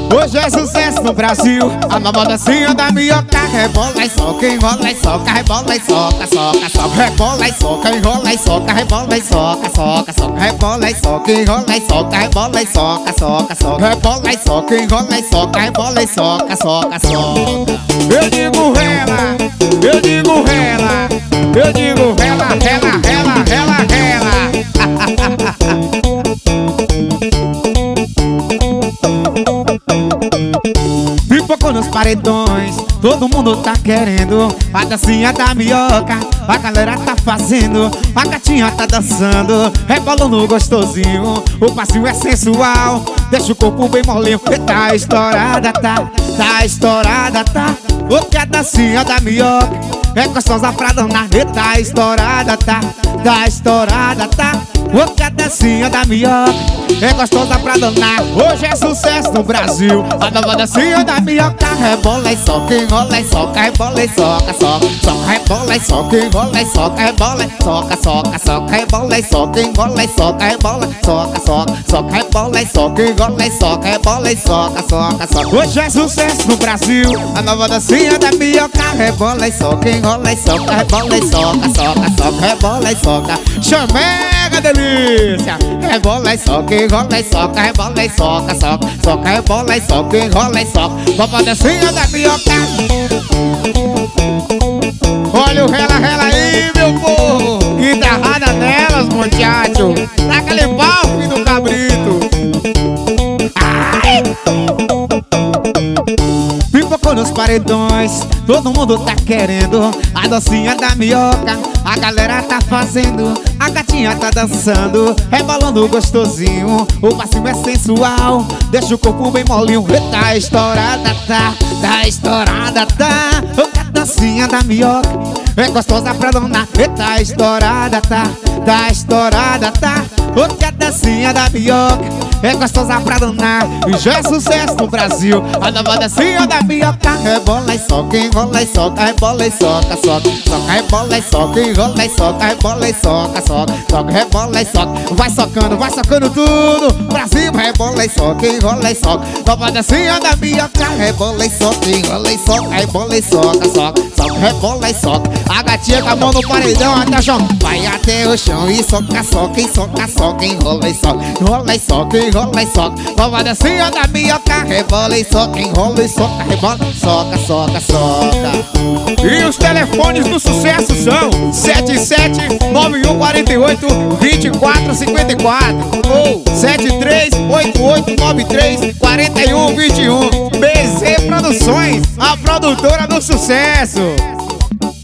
Hoje é sucesso no Brasil, a nova dancinha da minhoca. Rebola e soca, enrola e soca, rebola e soca, soca, soca. Rebola e soca, enrola e soca, rebola e soca, soca, soca. Rebola e soca, enrola e soca, rebola e soca, soca, soca. Rebola e soca, enrola e soca, rebola e soca, soca, soca. Eu digo rela, eu digo rela, eu digo rela, rela, rela, rela, rela. Pipocou nos paredões, todo mundo tá querendo a dancinha da minhoca, a galera tá fazendo, a gatinha tá dançando, rebolando gostosinho, o passinho é sensual, deixa o corpo bem molinho. Tá estourada, tá estourada, tá. O que a dancinha da minhoca é gostosa pra danar. Tá estourada, tá estourada, tá. O que a dancinha da minhoca é gostosa pra danar. Hoje é sucesso no Brasil, a nova dancinha da minhoca. Rebola e soca, enrola e soca, rebola e soca, soca, soca. Rebola e soca, enrola e soca, rebola e soca, soca, soca. Rebola e soca, enrola e soca, rebola, soca, soca, soca. Rebola e soca, enrola e soca, rebola e soca, soca, soca. Hoje é sucesso no Brasil, a nova dancinha da minhoca. Rebola e soca, enrola e soca, rebola e soca, soca, soca. Rebola e soca, chamega delícia. Rebola e soca, enrola e soca, rebola e soca, soca, soca. Rebola e soca, enrola e soca, nova dancinha da minhoca. Olha o rela, rela aí, meu povo. Guitarrada nelas, muchacho. Taca-lhe pau, filho do cabrito. Ai! Pipocou nos paredões, todo mundo tá querendo a dancinha da minhoca, a galera tá fazendo, a gatinha tá dançando, rebolando gostosinho, o passinho é sensual, deixa o corpo bem molinho. Tá estourada, tá estourada, tá. A dancinha da minhoca é gostosa pra danar. Tá estourada, tá estourada, tá. O que a dancinha da minhoca é gostosa pra danar. E já é sucesso no Brasil, a nova dancinha da minhoca. Rebola e soca, enrola e soca, rebola e soca, soca, soca. Rebola e soca, enrola e soca, rebola e soca, soca, soca. Rebola e soca, vai socando tudo pra cima. Rebola e soca, enrola e soca, nova dancinha da minhoca. Rebola e soca, enrola e soca, rebola e soca, soca, soca. Rebola e soca, a gatinha com a mão no paredão até o chão, vai até o chão e soca, soca, e soca, soca. Enrola e soca, enrola e soca, enrola e soca, nova dancinha da minhoca. Rebola e soca, enrola e soca, rebola, soca, soca, soca. E os telefones do sucesso são 7791482454 ou 7388934121. BZ Produções, a produtora do sucesso.